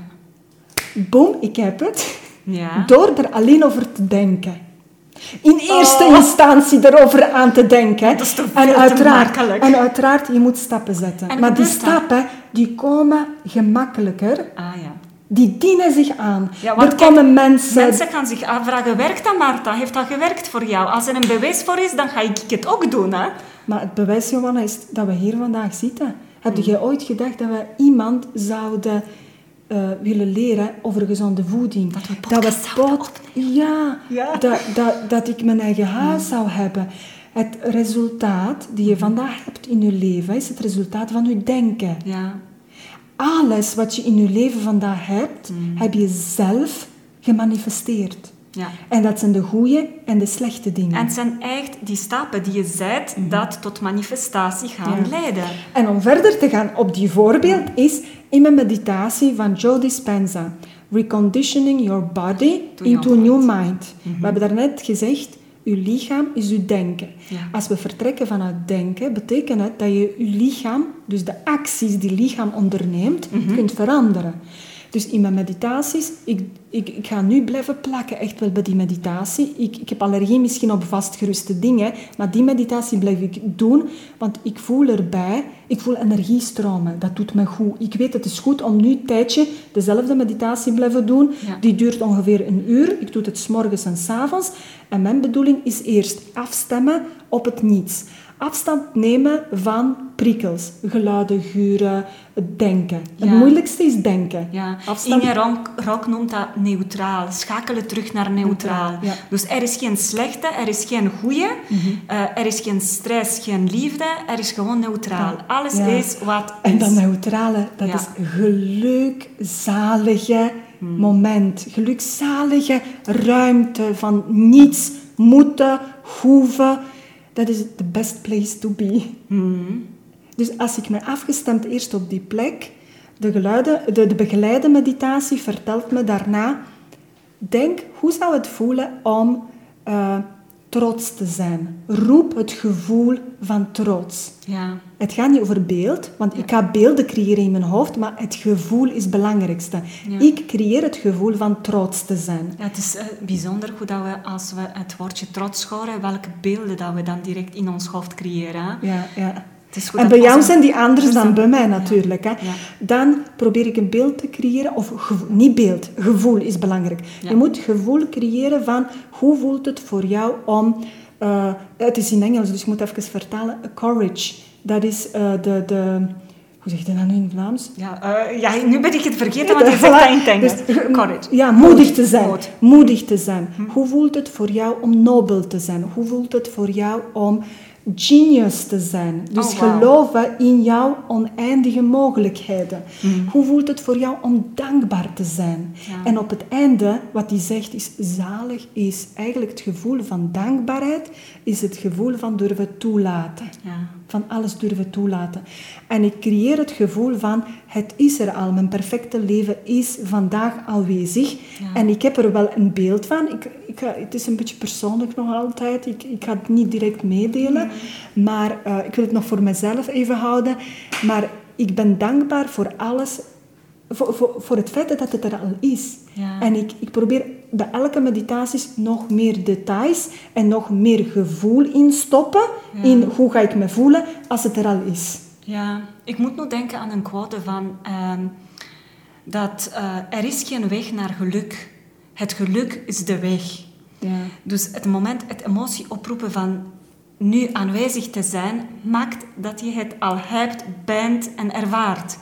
Boom, ik heb het. Ja. Door er alleen over te denken. In eerste instantie erover aan te denken. Dat is toch veel te makkelijk. En uiteraard, je moet stappen zetten. Maar die stappen, die komen gemakkelijker. Ah ja. Die dienen zich aan. Ja, er komen mensen gaan zich afvragen, werkt dat, Marta? Heeft dat gewerkt voor jou? Als er een bewijs voor is, dan ga ik het ook doen. Hè? Maar het bewijs, Johanna, is dat we hier vandaag zitten. Heb je ooit gedacht dat we iemand zouden willen leren over gezonde voeding? Dat dat ik mijn eigen huis zou hebben. Het resultaat die je vandaag hebt in je leven, is het resultaat van je denken. Ja. Alles wat je in je leven vandaag hebt, heb je zelf gemanifesteerd. Ja. En dat zijn de goede en de slechte dingen. En het zijn echt die stappen die je zet, dat tot manifestatie gaan leiden. En om verder te gaan op die voorbeeld is in mijn meditatie van Joe Dispenza. Reconditioning your body into a new mind. We hebben daarnet gezegd, uw lichaam is uw denken. Ja. Als we vertrekken vanuit denken, betekent het dat je uw lichaam, dus de acties die lichaam onderneemt, kunt veranderen. Dus in mijn meditaties, ik ga nu blijven plakken, echt wel bij die meditatie. Ik heb allergie misschien op vastgeruste dingen, maar die meditatie blijf ik doen, want ik voel erbij, ik voel energie stromen. Dat doet me goed. Ik weet, het is goed om nu een tijdje dezelfde meditatie blijven doen. Ja. Die duurt ongeveer 1 uur. Ik doe het 's morgens en 's avonds. En mijn bedoeling is eerst afstemmen op het niets. Afstand nemen van prikkels, geluiden, geuren, het denken. Het moeilijkste is denken. Ja. Inge Ronk noemt dat neutraal. Schakelen terug naar neutraal. Ja. Dus er is geen slechte, er is geen goeie, er is geen stress, geen liefde, er is gewoon neutraal. Alles is wat is. En dat neutrale, dat is gelukzalige moment. Gelukzalige ruimte van niets moeten, hoeven. Dat is the best place to be. Dus als ik me afgestemd eerst op die plek, de begeleide meditatie vertelt me daarna, denk, hoe zou het voelen om trots te zijn? Roep het gevoel van trots. Ja. Het gaat niet over beeld, want ik ga beelden creëren in mijn hoofd, maar het gevoel is het belangrijkste. Ja. Ik creëer het gevoel van trots te zijn. Ja, het is bijzonder hoe dat we, als we het woordje trots horen, welke beelden dat we dan direct in ons hoofd creëren. Ja. En bij jou zijn die anders dan bij mij natuurlijk. Ja. Hè? Dan probeer ik een beeld te creëren, of niet beeld, gevoel is belangrijk. Ja. Je moet gevoel creëren van hoe voelt het voor jou om... het is in Engels, dus ik moet even vertalen. Courage, dat is de hoe zeg je dat nu in het Vlaams? Ja, nu ben ik het vergeten, want je zegt dat in het Engels. Courage. Ja, moedig te zijn. Moedig te zijn. Hoe voelt het voor jou om nobel te zijn? Hoe voelt het voor jou om genius te zijn? Dus geloven in jouw oneindige mogelijkheden. Hoe voelt het voor jou om dankbaar te zijn? Ja. En op het einde, wat hij zegt, is zalig, is eigenlijk het gevoel van dankbaarheid, is het gevoel van durven toelaten. Ja. Van alles durven toelaten. En ik creëer het gevoel van, het is er al, mijn perfecte leven is vandaag aanwezig. Ja. En ik heb er wel een beeld van. Het is een beetje persoonlijk nog altijd. Ik ga het niet direct meedelen. Maar ik wil het nog voor mezelf even houden. Maar ik ben dankbaar voor alles, voor het feit dat het er al is. Ja. En ik probeer bij elke meditaties nog meer details en nog meer gevoel in stoppen. Ja. In hoe ga ik me voelen als het er al is. Ja, ik moet nu denken aan een quote van... dat er is geen weg naar geluk. Het geluk is de weg. Ja. Dus het moment, het emotie oproepen van nu aanwezig te zijn, maakt dat je het al hebt, bent en ervaart.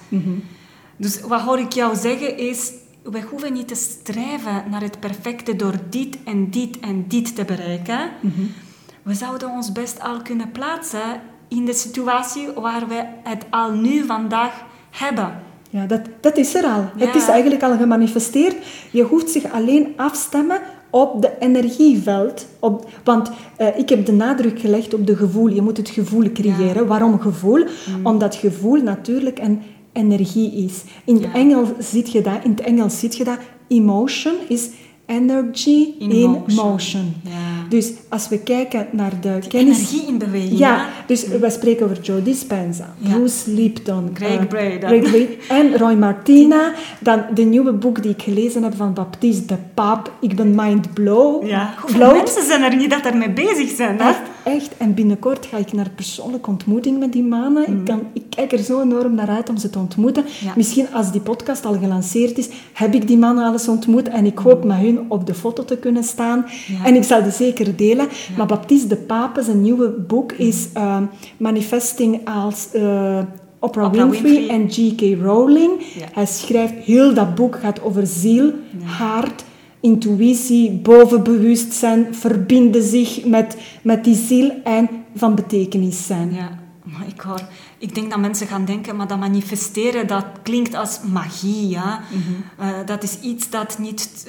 Dus wat hoor ik jou zeggen is, we hoeven niet te strijven naar het perfecte door dit en dit en dit te bereiken. We zouden ons best al kunnen plaatsen in de situatie waar we het al nu vandaag hebben. Ja, dat is er al. Ja. Het is eigenlijk al gemanifesteerd. Je hoeft zich alleen afstemmen op de energieveld. Want ik heb de nadruk gelegd op de gevoel. Je moet het gevoel creëren. Ja. Waarom gevoel? Omdat gevoel natuurlijk een energie is. In het Engels ziet je dat. Emotion is energy in motion. Ja. Dus als we kijken naar de kennis... Energie in beweging. Ja, dus we spreken over Joe Dispenza, Bruce Lipton, Craig Braden en Roy Martina. Dan de nieuwe boek die ik gelezen heb van Baptiste de Pape. Ik ben mind blown. Ja. Hoeveel mensen zijn er niet dat ermee bezig zijn? Hè? Echt. En binnenkort ga ik naar een persoonlijke ontmoeting met die mannen. Ik kijk er zo enorm naar uit om ze te ontmoeten. Ja. Misschien als die podcast al gelanceerd is, heb ik die mannen al eens ontmoet. En ik hoop met hun op de foto te kunnen staan. Ja. En ik zal die zeker delen. Ja. Maar Baptiste de Pape, zijn nieuwe boek is Manifesting als Oprah Winfrey en J.K. Rowling. Ja. Hij schrijft, heel dat boek gaat over ziel, hart, intuïtie, bovenbewustzijn, verbinden zich met die ziel en van betekenis zijn. Ja, maar ik denk dat mensen gaan denken, maar dat manifesteren, dat klinkt als magie. Ja? Dat is iets dat niet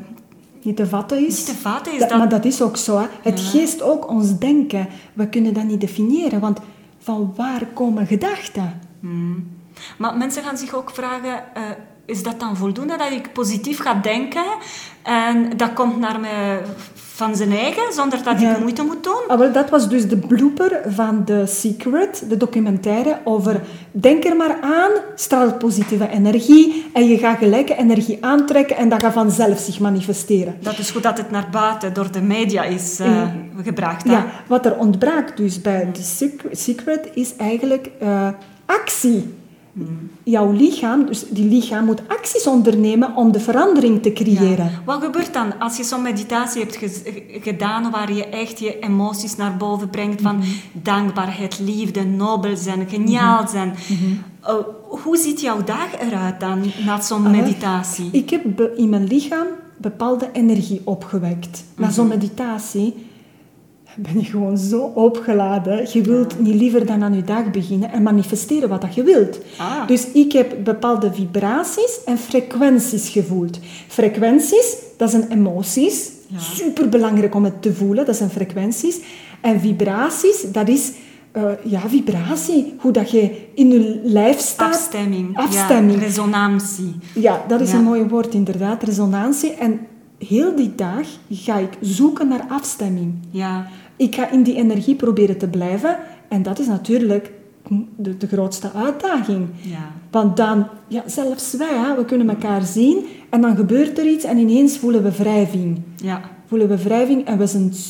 te vatten is. Niet te vatten is. Maar dat is ook zo. Hè. Het geest ook ons denken. We kunnen dat niet definiëren, want van waar komen gedachten? Maar mensen gaan zich ook vragen, is dat dan voldoende dat ik positief ga denken en dat komt naar mij van zijn eigen, zonder dat ik moeite moet doen? Wel, dat was dus de blooper van The Secret, de documentaire over denk er maar aan, straalt positieve energie en je gaat gelijke energie aantrekken en dat gaat vanzelf zich manifesteren. Dat is goed dat het naar buiten door de media is gebracht. Hè? Ja, wat er ontbraakt dus bij The Secret is eigenlijk actie. Jouw lichaam, dus die lichaam moet acties ondernemen om de verandering te creëren. Ja. Wat gebeurt dan als je zo'n meditatie hebt gedaan waar je echt je emoties naar boven brengt van dankbaarheid, liefde, nobel zijn, geniaal zijn? Mm-hmm. Hoe ziet jouw dag eruit dan na zo'n meditatie? Ik heb in mijn lichaam bepaalde energie opgewekt. Na zo'n meditatie ben je gewoon zo opgeladen. Je wilt niet liever dan aan je dag beginnen en manifesteren wat dat je wilt. Dus ik heb bepaalde vibraties en frequenties gevoeld. Frequenties, dat zijn emoties. Superbelangrijk om het te voelen, dat zijn frequenties. En vibraties, dat is vibratie. Hoe dat je in je lijf staat. Afstemming. Ja, resonantie. Ja, dat is een mooi woord inderdaad, resonantie. En heel die dag ga ik zoeken naar afstemming. Ja. Ik ga in die energie proberen te blijven. En dat is natuurlijk de grootste uitdaging. Ja. Want dan, zelfs wij, we kunnen elkaar zien. En dan gebeurt er iets en ineens voelen we wrijving. Ja. Voelen we wrijving en we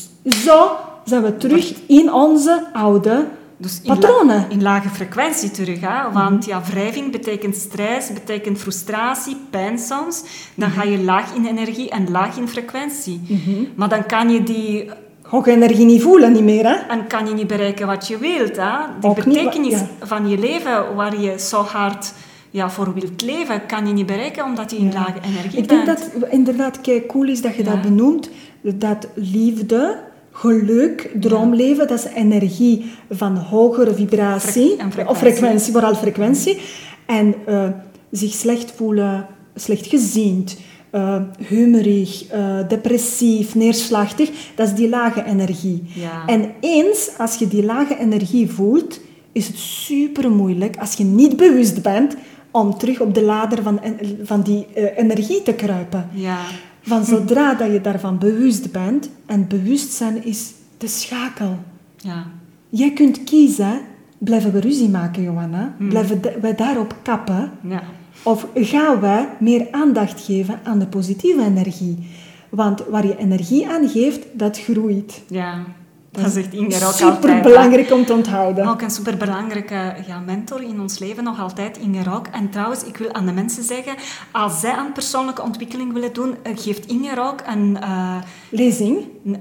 zijn we terug in onze oude patronen. In lage frequentie terug. Hè? Want wrijving betekent stress, betekent frustratie, pijn soms. Dan ga je laag in energie en laag in frequentie. Maar dan kan je die hoge energie niet voelen, niet meer. Hè? En kan je niet bereiken wat je wilt. Hè? Die ook betekenis van je leven, waar je zo hard voor wilt leven, kan je niet bereiken omdat je in lage energie bent. Ik denk dat inderdaad cool is dat je dat benoemt. Dat liefde, geluk, droomleven, dat is energie van hogere vibratie. Of frequentie, vooral frequentie. En zich slecht voelen, slechtgezind, humerig, depressief, neerslachtig, dat is die lage energie. Ja. En eens, als je die lage energie voelt, is het super moeilijk, als je niet bewust bent, om terug op de ladder van die energie te kruipen. Ja. Van zodra dat je daarvan bewust bent, en bewustzijn is de schakel. Ja. Jij kunt kiezen, blijven we ruzie maken, Johanna? Blijven wij daarop kappen? Ja. Of gaan wij meer aandacht geven aan de positieve energie? Want waar je energie aan geeft, dat groeit. Ja. Dat zegt Inger ook altijd. Superbelangrijk om te onthouden. Ook een superbelangrijke mentor in ons leven, nog altijd, Inger ook. En trouwens, ik wil aan de mensen zeggen, als zij aan persoonlijke ontwikkeling willen doen, geeft Inger ook een lezing,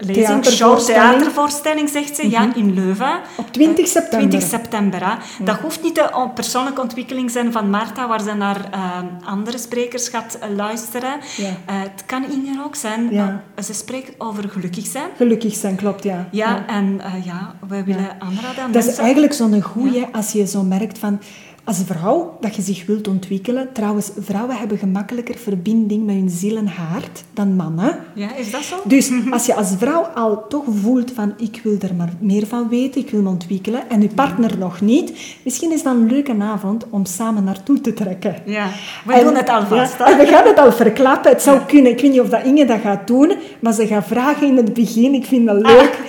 theatervoorstelling, zegt ze, in Leuven. Op 20 september. 20 september, hè. Ja. Dat hoeft niet de persoonlijke ontwikkeling zijn van Marta, waar ze naar andere sprekers gaat luisteren. Ja. Het kan Inger ook zijn. Ze spreekt over gelukkig zijn. Gelukkig zijn, klopt, ja. Ja, en wij willen aanraden aan dat is eigenlijk zo'n goeie, als je zo merkt van, als vrouw, dat je zich wilt ontwikkelen. Trouwens, vrouwen hebben gemakkelijker verbinding met hun ziel en hart dan mannen. Ja, is dat zo? Dus als je als vrouw al toch voelt van, ik wil er maar meer van weten, ik wil me ontwikkelen, en je partner nog niet, misschien is dat een leuke avond om samen naartoe te trekken. Ja, we doen het alvast. We gaan het al verklappen. Het zou kunnen, ik weet niet of dat Inge dat gaat doen, maar ze gaat vragen in het begin, ik vind dat leuk.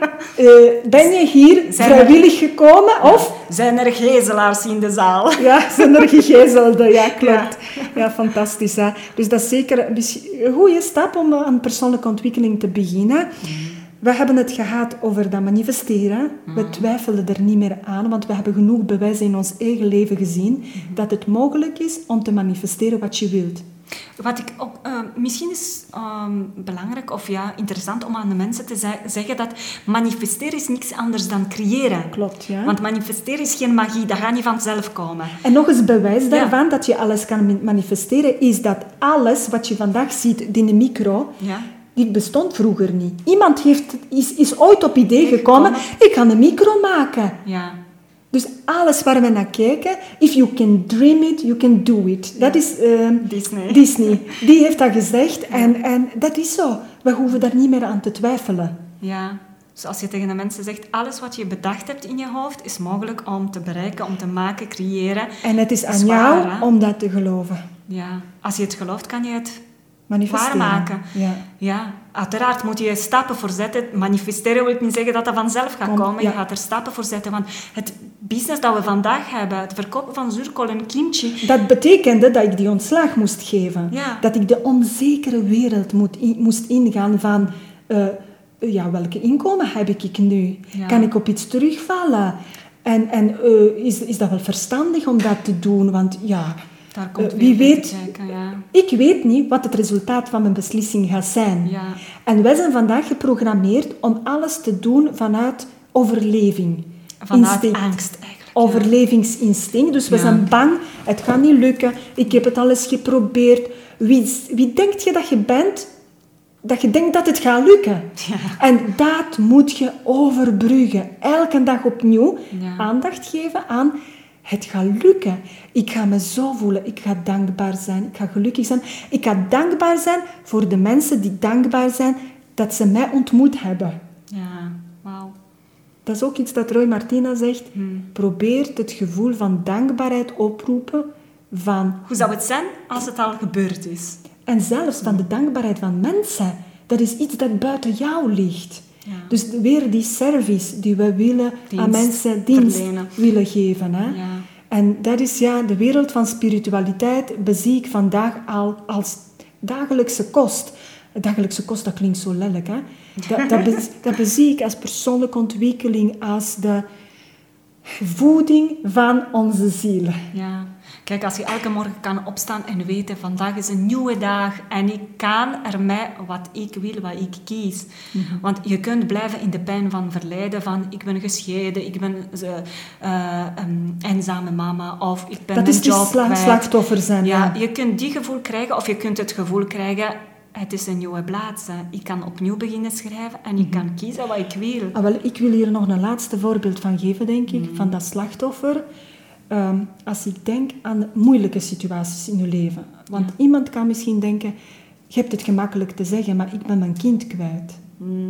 Ben je hier vrijwillig gekomen? Of zijn er gezelaars in de zaal? Ja, zijn er gegezelden. Ja, klopt. Ja, fantastisch. Hè? Dus dat is zeker een goede stap om aan persoonlijke ontwikkeling te beginnen. We hebben het gehad over dat manifesteren. We twijfelen er niet meer aan, want we hebben genoeg bewijzen in ons eigen leven gezien dat het mogelijk is om te manifesteren wat je wilt. Wat ik ook, misschien is belangrijk of interessant om aan de mensen te zeggen dat manifesteren is niks anders dan creëren. Klopt, ja. Want manifesteren is geen magie, dat gaat niet vanzelf komen. En nog eens bewijs daarvan dat je alles kan manifesteren, is dat alles wat je vandaag ziet in de micro, die bestond vroeger niet. Iemand is ooit op idee gekomen, ik ga een micro maken. Ja. Dus alles waar we naar kijken, if you can dream it, you can do it. Dat is Disney. Die heeft dat gezegd en dat is zo. We hoeven daar niet meer aan te twijfelen. Ja, dus als je tegen de mensen zegt, alles wat je bedacht hebt in je hoofd is mogelijk om te bereiken, om te maken, creëren. En het is aan jou om dat te geloven. Ja, als je het gelooft, kan je het manifesteren. Waarmaken. Ja, uiteraard moet je stappen voor zetten. Manifesteren wil niet zeggen dat dat vanzelf gaat komen. Je gaat er stappen voor zetten. Want het business dat we vandaag hebben, het verkopen van zuurkool en kimchi... Dat betekende dat ik die ontslag moest geven. Ja. Dat ik de onzekere wereld moest ingaan van... welke inkomen heb ik nu? Ja. Kan ik op iets terugvallen? En is dat wel verstandig om dat te doen? Want daar komt wie weet, kijken, ik weet niet wat het resultaat van mijn beslissing gaat zijn. Ja. En wij zijn vandaag geprogrammeerd om alles te doen vanuit overleving. Vanuit angst eigenlijk. Overlevingsinstinct. Dus we zijn bang, het gaat niet lukken. Ik heb het alles geprobeerd. Wie denkt je dat je bent, dat je denkt dat het gaat lukken? Ja. En dat moet je overbruggen. Elke dag opnieuw aandacht geven aan... Het gaat lukken. Ik ga me zo voelen. Ik ga dankbaar zijn. Ik ga gelukkig zijn. Ik ga dankbaar zijn voor de mensen die dankbaar zijn dat ze mij ontmoet hebben. Ja, wauw. Dat is ook iets dat Roy Martina zegt. Probeer het gevoel van dankbaarheid oproepen van... Hoe zou het zijn als het al gebeurd is? En zelfs van de dankbaarheid van mensen. Dat is iets dat buiten jou ligt. Ja. Dus weer die service die we willen aan mensen dienst willen geven. Hè? Ja. En dat is de wereld van spiritualiteit bezie ik vandaag al als dagelijkse kost. Dagelijkse kost, dat klinkt zo lelijk. Hè? Dat bezie ik als persoonlijke ontwikkeling, als de voeding van onze ziel. Ja. Kijk, als je elke morgen kan opstaan en weten, vandaag is een nieuwe dag en ik kan ermee wat ik wil, wat ik kies. Mm-hmm. Want je kunt blijven in de pijn van verlijden, van ik ben gescheiden, ik ben een eenzame mama of ik ben mijn job kwijt. Slachtoffer zijn. Ja, je kunt die gevoel krijgen of je kunt het gevoel krijgen, het is een nieuwe bladzijde. Ik kan opnieuw beginnen schrijven en ik kan kiezen wat ik wil. Ik wil hier nog een laatste voorbeeld van geven, denk ik, van dat slachtoffer. Als ik denk aan moeilijke situaties in je leven. Want iemand kan misschien denken, je hebt het gemakkelijk te zeggen, maar ik ben mijn kind kwijt.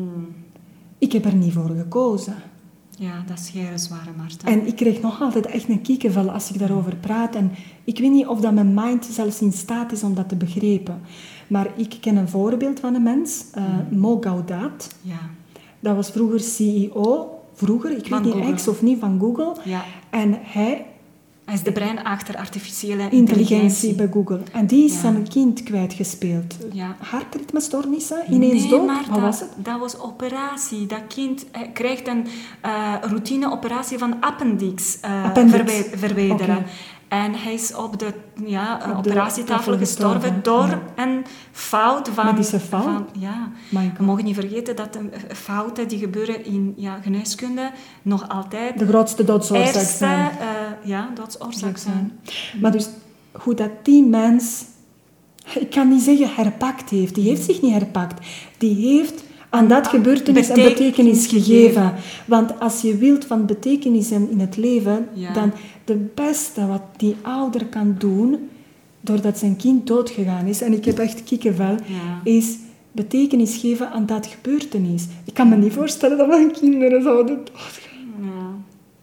Ik heb er niet voor gekozen. Ja, dat is heel zware, Marta. En ik kreeg nog altijd echt een kiekenvel als ik daarover praat. En ik weet niet of dat mijn mind zelfs in staat is om dat te begrijpen. Maar ik ken een voorbeeld van een mens, Mo Gaudat. Ja. Dat was vroeger CEO, ik weet niet ex of niet, van Google. Ja. En hij is de brein achter artificiële intelligentie bij Google. En die is zijn kind kwijtgespeeld. Ja. Hartritmestoornissen, ineens dood. Maar wat was het? Dat was operatie. Dat kind krijgt een routineoperatie van appendix verwijderen. Okay. En hij is op de operatietafel gestorven door een fout van... Medische fout? We mogen niet vergeten dat de fouten die gebeuren in geneeskunde nog altijd... de grootste doodsoorzaak zijn. Doodsoorzaak zijn. Maar dus, hoe dat die mens... Ik kan niet zeggen herpakt heeft. Die heeft zich niet herpakt. Die heeft... aan dat gebeurtenis een betekenis gegeven. Want als je wilt van betekenis in het leven, dan de beste wat die ouder kan doen, doordat zijn kind doodgegaan is, en ik heb echt kikkervel, is betekenis geven aan dat gebeurtenis. Ik kan me niet voorstellen dat mijn kinderen zouden doodgaan.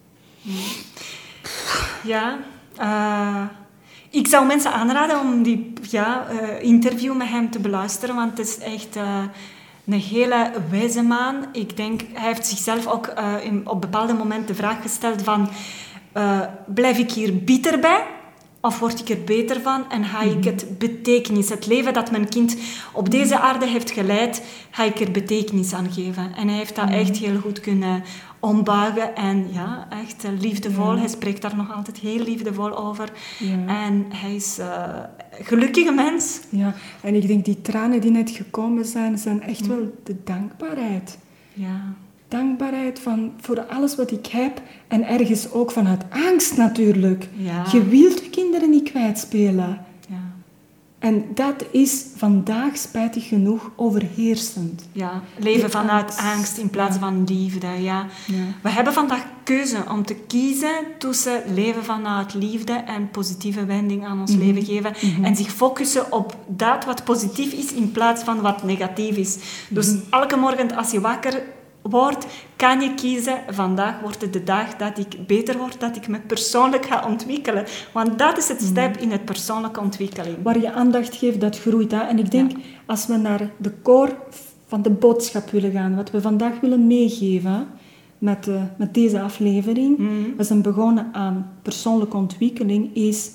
Ik zou mensen aanraden om die interview met hem te beluisteren, want het is echt... een hele wijze man. Ik denk, hij heeft zichzelf ook op bepaalde momenten de vraag gesteld van... blijf ik hier bitter bij? Of word ik er beter van? En ga ik het betekenis, het leven dat mijn kind op deze aarde heeft geleid, ga ik er betekenis aan geven? En hij heeft dat echt heel goed kunnen ombuigen. En echt liefdevol. Hij spreekt daar nog altijd heel liefdevol over. En hij is een gelukkige mens. Ja, en ik denk die tranen die net gekomen zijn echt wel de dankbaarheid. Ja. Dankbaarheid voor alles wat ik heb. En ergens ook vanuit angst natuurlijk. Ja. Je wilt je kinderen niet kwijtspelen. Ja. En dat is vandaag spijtig genoeg overheersend. Ja, leven vanuit angst in plaats van liefde. Ja. We hebben vandaag keuze om te kiezen tussen leven vanuit liefde en positieve wending aan ons leven geven. En zich focussen op dat wat positief is in plaats van wat negatief is. Dus elke morgen als je wakker wordt, kan je kiezen, vandaag wordt het de dag dat ik beter word, dat ik me persoonlijk ga ontwikkelen. Want dat is het stap in het persoonlijke ontwikkeling. Waar je aandacht geeft, dat groeit. Hè? En ik denk, als we naar de core van de boodschap willen gaan, wat we vandaag willen meegeven met deze aflevering, we zijn begonnen aan persoonlijke ontwikkeling, is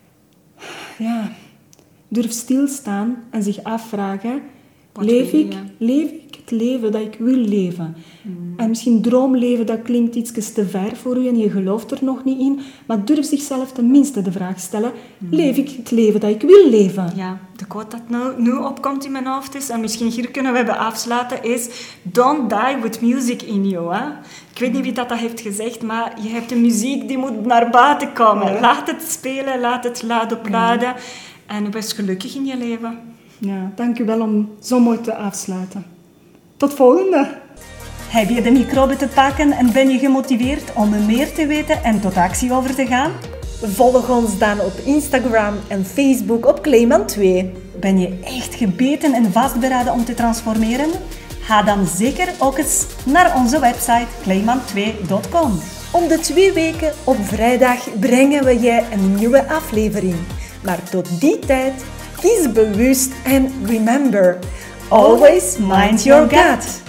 durf stilstaan en zich afvragen, leef ik het leven dat ik wil leven? En misschien droomleven, dat klinkt iets te ver voor u en je gelooft er nog niet in, maar durf zichzelf tenminste de vraag stellen, leef ik het leven dat ik wil leven? Ja, de quote dat nu opkomt in mijn hoofd is, en misschien hier kunnen we bij afsluiten, is don't die with music in you. Hè? Ik weet niet wie dat heeft gezegd, maar je hebt de muziek die moet naar buiten komen. Laat het spelen, laat het luid op luiden. En wees gelukkig in je leven. Ja, dank u wel om zo mooi te afsluiten. Tot volgende! Heb je de microbe te pakken en ben je gemotiveerd om er meer te weten en tot actie over te gaan? Volg ons dan op Instagram en Facebook op Clayman2. Ben je echt gebeten en vastberaden om te transformeren? Ga dan zeker ook eens naar onze website clayman2.com. Om de 2 weken op vrijdag brengen we je een nieuwe aflevering. Maar tot die tijd, kies bewust en remember, always mind your gut.